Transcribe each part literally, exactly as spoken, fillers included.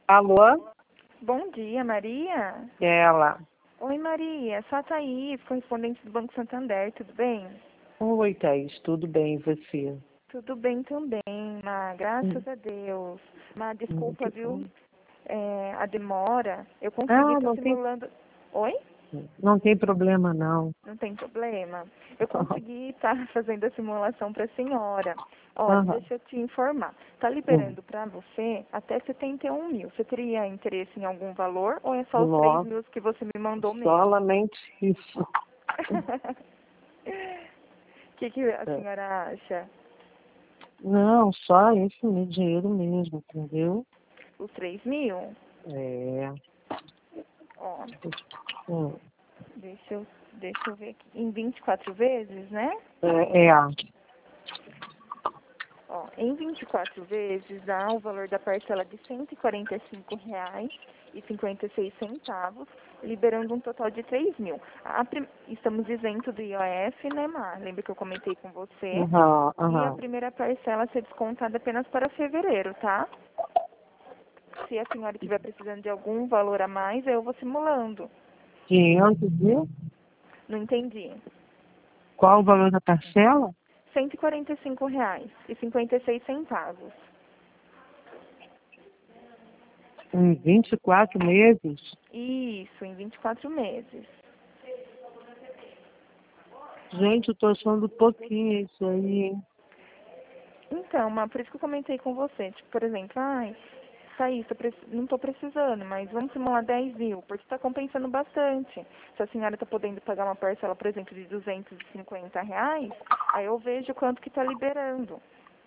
Alô? Bom dia, Maria. Ela. Oi, Maria. Só tá aí, correspondente do Banco Santander, tudo bem? Oi, Thaís, tudo bem e você? Tudo bem também, Má, graças Hum, a Deus. Má, hum, desculpa, que viu? bom. É, a demora. Eu consegui Ah, estar não tem, simulando. Oi? não tem problema, não. Não tem problema. Eu consegui estar fazendo a simulação para a senhora. Olha, Aham. deixa eu te informar. Está Hum, liberando para você até setenta e um mil. Você teria interesse em algum valor ou é só os três Nossa, mil que você me mandou mesmo? solamente isso. O que, que a É. senhora acha? Não, só esse meu dinheiro mesmo, entendeu? Os três mil? É. Ó, Hum, deixa eu, deixa eu ver aqui. Em vinte e quatro vezes, né? É, é. Ó, em vinte e quatro vezes dá o valor da parcela de cento e quarenta e cinco reais e cinquenta e seis centavos, liberando um total de três mil. A prim... Estamos isento do I O F, né, Mar? Lembra que eu comentei com você? Aham, E a aham. primeira parcela ser descontada apenas para fevereiro, tá? Se a senhora estiver precisando de algum valor a mais, eu vou simulando. quinhentos mil? Não entendi. Qual o valor da parcela? cento e quarenta e cinco reais e cinquenta e seis centavos. Em vinte e quatro meses? Isso, em vinte e quatro meses. Gente, eu tô achando pouquinho isso aí, hein? Então, mas por isso que eu comentei com você. Tipo, por exemplo, ai, Thaís, tô preci- não estou precisando, mas vamos simular dez mil, porque está compensando bastante. Se a senhora está podendo pagar uma parcela, por exemplo, de duzentos e cinquenta reais, aí eu vejo quanto que está liberando.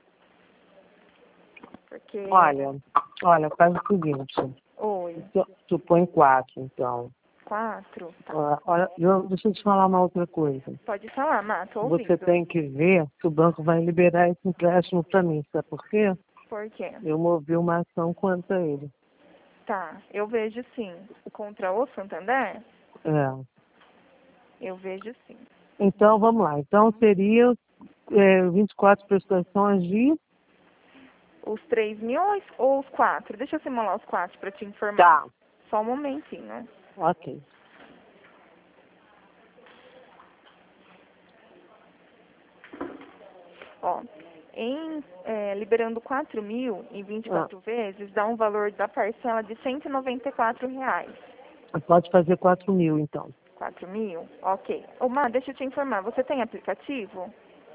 Porque, Olha, olha, faz o seguinte. oi, Tu, tu põe quatro, então. quatro, tá. Ah, olha, eu, deixa eu te falar uma outra coisa. Pode falar, Má, tô Você ouvindo. tem que ver se o banco vai liberar esse empréstimo para mim, sabe por quê? Por quê? Eu movi uma ação contra ele. Tá, eu vejo sim. Contra o Santander, É. eu vejo sim. Então, vamos lá. Então, seria é, vinte e quatro prestações de... Os três mil ou os ou os quatro? Deixa eu simular os quatro para te informar. Tá, Só um momentinho, né? ok. Ó, em, é, liberando quatro mil em vinte e Ah, quatro vezes, dá um valor da parcela de cento e noventa e quatro reais. pode fazer quatro mil, então. quatro mil? Ok. Ô, Má, deixa eu te informar. Você tem aplicativo?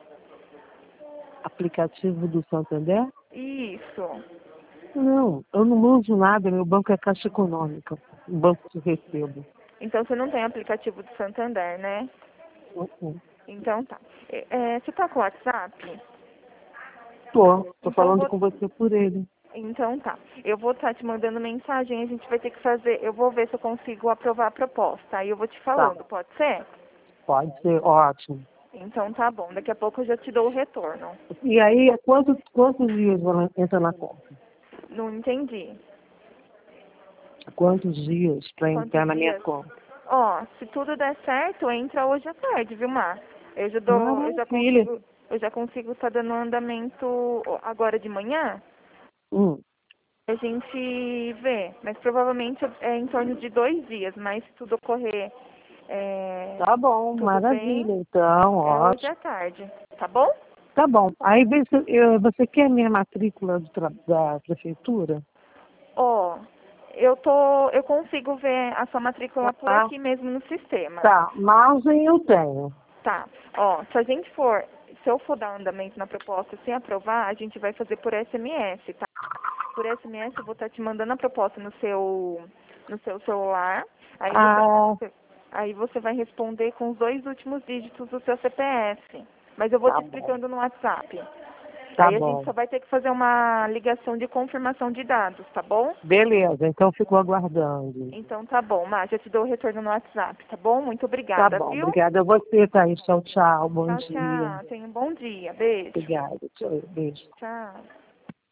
Aplicativo do Santander? Isso. Não, eu não uso nada. Meu banco é Caixa Econômica. O banco que recebo. Então você não tem aplicativo do Santander, né? Uh, uh. Então tá. É, é, você tá com o WhatsApp? Tô, tô Então falando vou. com você por ele. Então tá. Eu vou estar te mandando mensagem, a gente vai ter que fazer. Eu vou ver se eu consigo aprovar a proposta. Aí eu vou te Tá, falando, pode ser? pode ser, ótimo. Então tá bom. Daqui a pouco eu já te dou o retorno. E aí, quantos, quantos dias ela entra na conta? Não entendi. Quantos dias para Quantos entrar na minha dias? conta? Ó, se tudo der certo, entra hoje à tarde, viu, Mar? Eu já dou, eu já Maravilha. consigo, eu já consigo estar dando andamento agora de manhã. Hum, A gente vê, mas provavelmente é em torno de dois dias, mas se tudo ocorrer é, tá bom, tudo maravilha. bem, Então, é hoje ótimo. à tarde, tá bom? Tá bom. Aí vê se, eu- você quer minha matrícula do tra- da prefeitura? Ó, eu tô, eu consigo ver a sua matrícula por Tá. aqui mesmo no sistema. Tá, margem eu tenho. Tá. Ó, se a gente for, se eu for dar andamento na proposta sem aprovar, a gente vai fazer por S M S, tá? Por S M S eu vou estar te mandando a proposta no seu, no seu celular. Aí você, Ah, você- aí você vai responder com os dois últimos dígitos do seu C P F. Mas eu vou tá te bom. explicando no WhatsApp. Tá Aí a gente bom. só vai ter que fazer uma ligação de confirmação de dados, tá bom? Beleza, então fico aguardando. Então tá bom, Má, já te dou o retorno no WhatsApp, tá bom? Muito Tá obrigada, bom, viu? obrigada a você, Thaís. Tchau, tchau. Bom Tchau, dia. tchau. Tenha um bom dia. Beijo. Obrigada. Tchau, beijo. Tchau.